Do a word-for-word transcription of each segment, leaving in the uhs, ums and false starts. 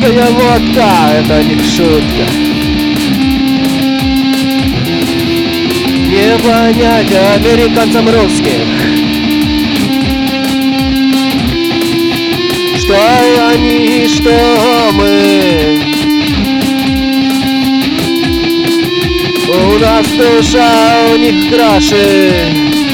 Русская водка — это не шутка. Не понять американцам русских, что они, что мы. У нас душа, у них гроши.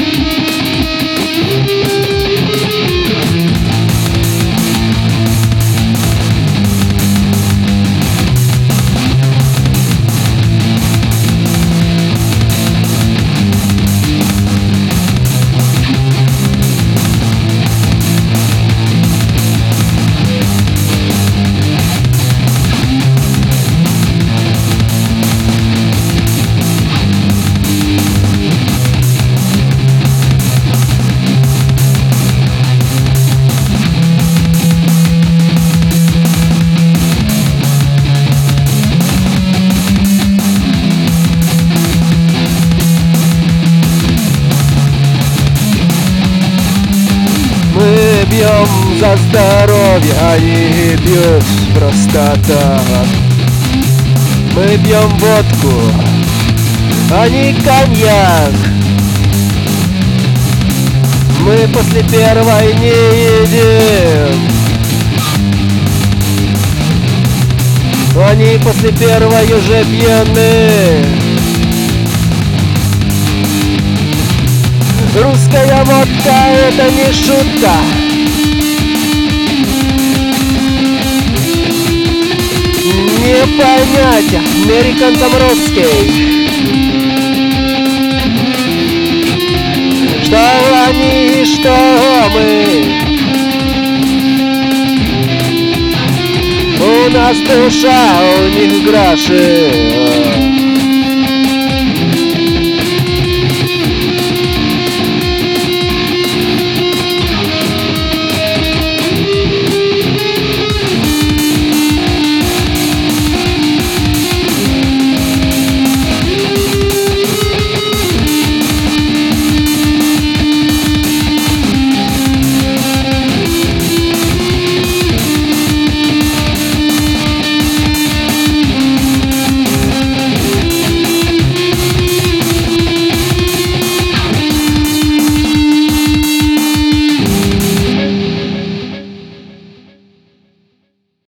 Мы пьем за здоровье, они пьют просто так. Мы пьем водку, они коньяк. Мы после первой не едим, они после первой уже пьяны. Русская водка — это не шутка. Не понять американцам русский, что они и что мы. У нас душа, у них гроши.